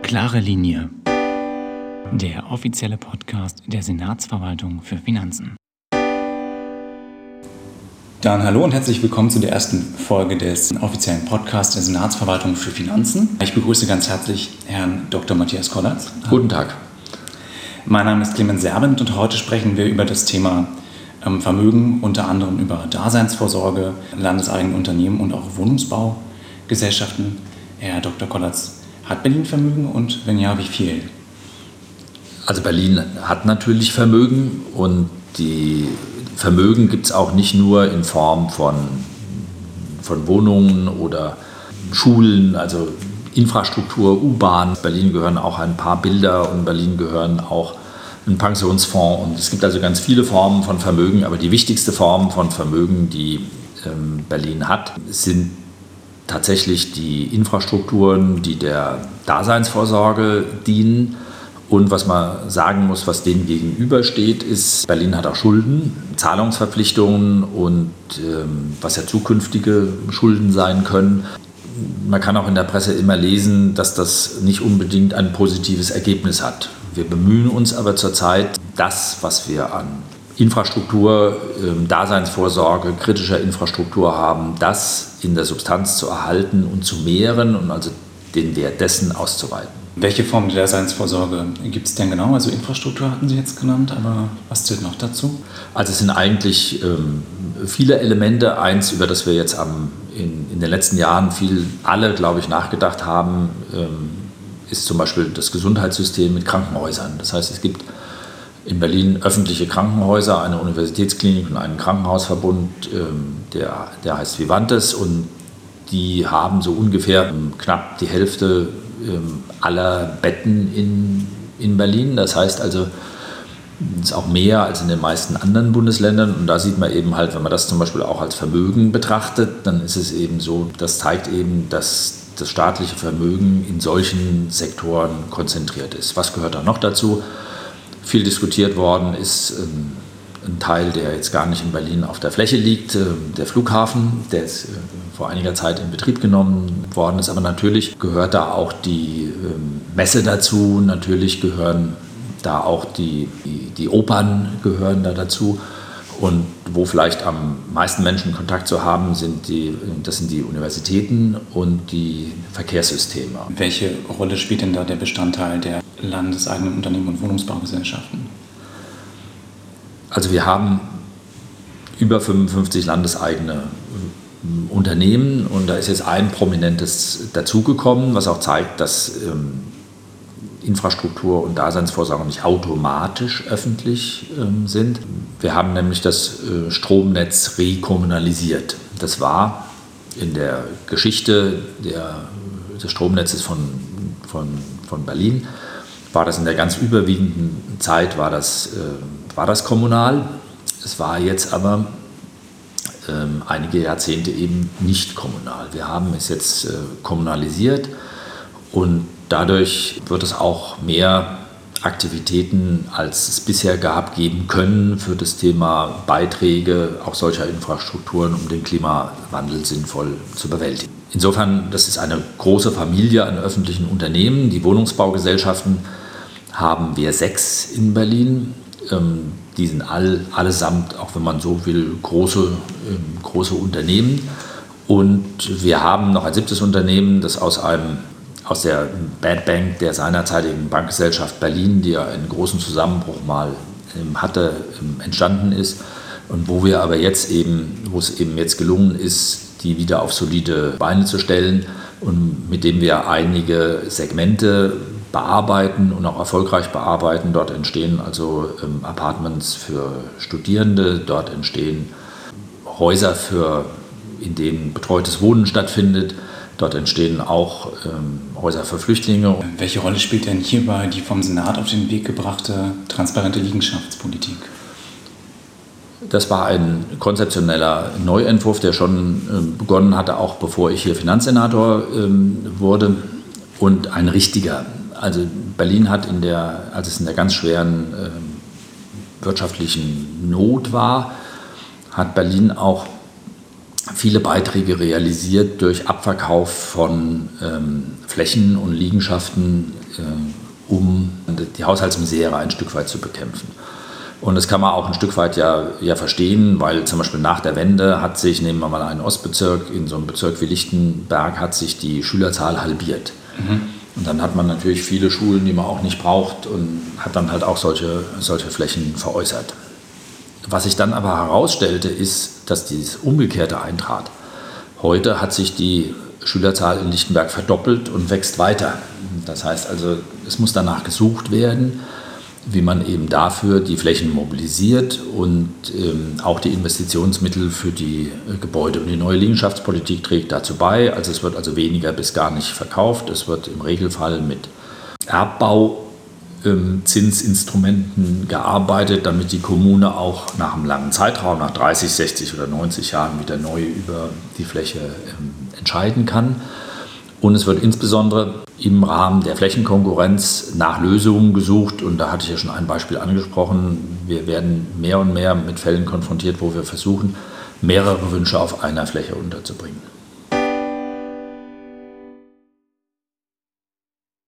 Klare Linie. Der offizielle Podcast der Senatsverwaltung für Finanzen. Dann hallo und herzlich willkommen zu der ersten Folge des offiziellen Podcasts der Senatsverwaltung für Finanzen. Ich begrüße ganz herzlich Herrn Dr. Matthias Kollatz. Guten Tag. Mein Name ist Clemens Serbent und heute sprechen wir über das Thema Vermögen, unter anderem über Daseinsvorsorge, landeseigene Unternehmen und auch Wohnungsbaugesellschaften. Herr Dr. Kollatz, hat Berlin Vermögen und wenn ja, wie viel? Also Berlin hat natürlich Vermögen und die Vermögen gibt es auch nicht nur in Form von Wohnungen oder Schulen, also Infrastruktur, U-Bahn. Berlin gehören auch ein paar Bilder und Berlin gehören auch ein Pensionsfonds. Und es gibt also ganz viele Formen von Vermögen, aber die wichtigste Form von Vermögen, die Berlin hat, sind tatsächlich die Infrastrukturen, die der Daseinsvorsorge dienen. Und was man sagen muss, was dem gegenübersteht, ist, Berlin hat auch Schulden, Zahlungsverpflichtungen und was ja zukünftige Schulden sein können. Man kann auch in der Presse immer lesen, dass das nicht unbedingt ein positives Ergebnis hat. Wir bemühen uns aber zurzeit, das, was wir an Infrastruktur, Daseinsvorsorge, kritischer Infrastruktur haben, das in der Substanz zu erhalten und zu mehren und also den Wert dessen auszuweiten. Welche Form der Daseinsvorsorge gibt es denn genau? Also Infrastruktur hatten Sie jetzt genannt, aber was zählt noch dazu? Also es sind eigentlich viele Elemente. Eins, über das wir jetzt in den letzten Jahren alle, glaube ich, nachgedacht haben, ist zum Beispiel das Gesundheitssystem mit Krankenhäusern. Das heißt, es gibt in Berlin öffentliche Krankenhäuser, eine Universitätsklinik und einen Krankenhausverbund, der heißt Vivantes, und die haben so ungefähr knapp die Hälfte aller Betten in Berlin. Das heißt also, das ist auch mehr als in den meisten anderen Bundesländern. Und da sieht man eben halt, wenn man das zum Beispiel auch als Vermögen betrachtet, dann ist es eben so, das zeigt eben, dass das staatliche Vermögen in solchen Sektoren konzentriert ist. Was gehört da noch dazu? Viel diskutiert worden ist ein Teil, der jetzt gar nicht in Berlin auf der Fläche liegt, der Flughafen, der ist vor einiger Zeit in Betrieb genommen worden ist. Aber natürlich gehört da auch die Messe dazu, natürlich gehören da auch die Opern gehören da dazu. Und wo vielleicht am meisten Menschen Kontakt zu haben, das sind die Universitäten und die Verkehrssysteme. Welche Rolle spielt denn da der Bestandteil der landeseigenen Unternehmen und Wohnungsbaugesellschaften? Also wir haben über 55 landeseigene Unternehmen und da ist jetzt ein prominentes dazugekommen, was auch zeigt, dass Infrastruktur und Daseinsvorsorge nicht automatisch öffentlich sind. Wir haben nämlich das Stromnetz rekommunalisiert. Das war in der Geschichte des Stromnetzes von Berlin, war das in der ganz überwiegenden Zeit war das kommunal. Es war jetzt aber einige Jahrzehnte eben nicht kommunal. Wir haben es jetzt kommunalisiert und dadurch wird es auch mehr Aktivitäten, als es bisher gab, geben können für das Thema Beiträge auch solcher Infrastrukturen, um den Klimawandel sinnvoll zu bewältigen. Insofern, das ist eine große Familie an öffentlichen Unternehmen. Die Wohnungsbaugesellschaften haben wir 6 in Berlin. Die sind allesamt, auch wenn man so will, große Unternehmen. Und wir haben noch ein 7. Unternehmen, das aus der Bad Bank der seinerzeitigen Bankgesellschaft Berlin, die ja einen großen Zusammenbruch mal hatte, entstanden ist. Und wo es eben jetzt gelungen ist, die wieder auf solide Beine zu stellen und mit dem wir einige Segmente bearbeiten und auch erfolgreich bearbeiten. Dort entstehen also Apartments für Studierende, dort entstehen Häuser, in denen betreutes Wohnen stattfindet. Dort entstehen auch Häuser für Flüchtlinge. Welche Rolle spielt denn hierbei die vom Senat auf den Weg gebrachte transparente Liegenschaftspolitik? Das war ein konzeptioneller Neuentwurf, der schon begonnen hatte, auch bevor ich hier Finanzsenator wurde, und ein richtiger. Also Berlin hat, als es in der ganz schweren wirtschaftlichen Not war, hat Berlin auch viele Beiträge realisiert durch Abverkauf von Flächen und Liegenschaften um die Haushaltsmisere ein Stück weit zu bekämpfen. Und das kann man auch ein Stück weit ja verstehen, weil zum Beispiel nach der Wende hat sich, nehmen wir mal einen Ostbezirk, in so einem Bezirk wie Lichtenberg hat sich die Schülerzahl halbiert. Und dann hat man natürlich viele Schulen, die man auch nicht braucht und hat dann halt auch solche Flächen veräußert. Was sich dann aber herausstellte, ist, dass dieses Umgekehrte eintrat. Heute hat sich die Schülerzahl in Lichtenberg verdoppelt und wächst weiter. Das heißt also, es muss danach gesucht werden, wie man eben dafür die Flächen mobilisiert und auch die Investitionsmittel für die Gebäude. Und die neue Liegenschaftspolitik trägt dazu bei. Also es wird also weniger bis gar nicht verkauft. Es wird im Regelfall mit Erbbauzinsinstrumenten gearbeitet, damit die Kommune auch nach einem langen Zeitraum, nach 30, 60 oder 90 Jahren wieder neu über die Fläche entscheiden kann. Und es wird insbesondere im Rahmen der Flächenkonkurrenz nach Lösungen gesucht. Und da hatte ich ja schon ein Beispiel angesprochen. Wir werden mehr und mehr mit Fällen konfrontiert, wo wir versuchen, mehrere Wünsche auf einer Fläche unterzubringen.